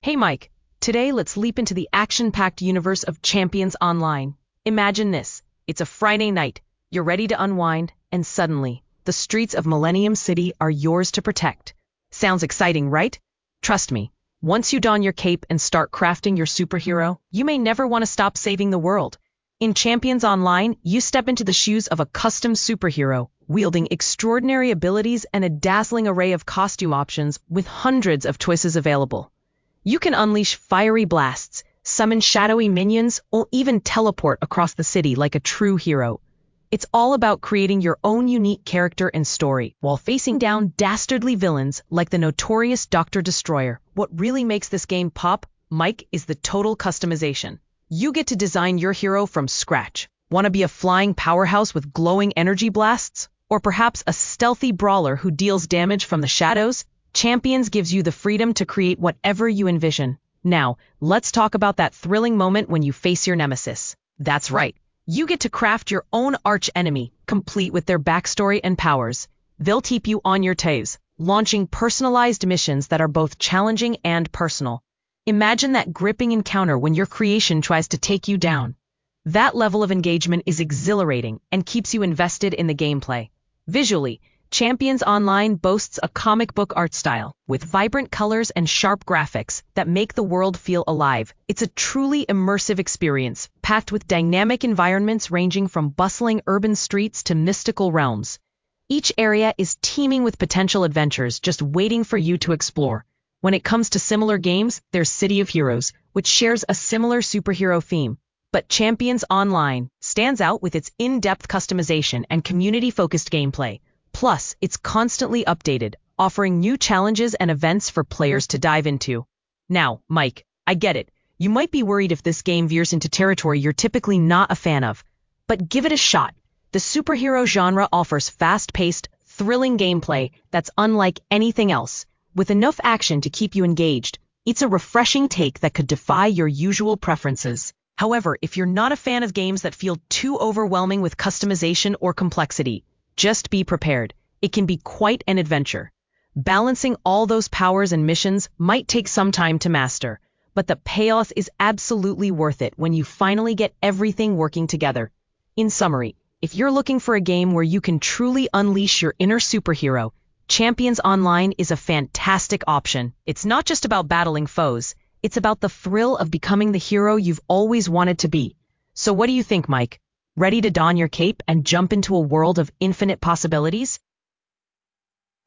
Hey Mike, today let's leap into the action-packed universe of Champions Online. Imagine this, it's a Friday night, you're ready to unwind, and suddenly, the streets of Millennium City are yours to protect. Sounds exciting, right? Trust me, once you don your cape and start crafting your superhero, you may never want to stop saving the world. In Champions Online, you step into the shoes of a custom superhero, wielding extraordinary abilities and a dazzling array of costume options with hundreds of choices available. You can unleash fiery blasts, summon shadowy minions, or even teleport across the city like a true hero. It's all about creating your own unique character and story, while facing down dastardly villains like the notorious Dr. Destroyer. What really makes this game pop, Mike, is the total customization. You get to design your hero from scratch. Want to be a flying powerhouse with glowing energy blasts? Or perhaps a stealthy brawler who deals damage from the shadows? Champions gives you the freedom to create whatever you envision. Now, let's talk about that thrilling moment when you face your nemesis. That's right. You get to craft your own arch-enemy, complete with their backstory and powers. They'll keep you on your toes, launching personalized missions that are both challenging and personal. Imagine that gripping encounter when your creation tries to take you down. That level of engagement is exhilarating and keeps you invested in the gameplay. Visually, Champions Online boasts a comic book art style, with vibrant colors and sharp graphics that make the world feel alive. It's a truly immersive experience, packed with dynamic environments ranging from bustling urban streets to mystical realms. Each area is teeming with potential adventures just waiting for you to explore. When it comes to similar games, there's City of Heroes, which shares a similar superhero theme. But Champions Online stands out with its in-depth customization and community-focused gameplay. Plus, it's constantly updated, offering new challenges and events for players to dive into. Now, Mike, I get it. You might be worried if this game veers into territory you're typically not a fan of. But give it a shot. The superhero genre offers fast-paced, thrilling gameplay that's unlike anything else. With enough action to keep you engaged, it's a refreshing take that could defy your usual preferences. However, if you're not a fan of games that feel too overwhelming with customization or complexity, just be prepared. It can be quite an adventure. Balancing all those powers and missions might take some time to master, but the payoff is absolutely worth it when you finally get everything working together. In summary, if you're looking for a game where you can truly unleash your inner superhero, Champions Online is a fantastic option. It's not just about battling foes, it's about the thrill of becoming the hero you've always wanted to be. So what do you think, Mike? Ready to don your cape and jump into a world of infinite possibilities?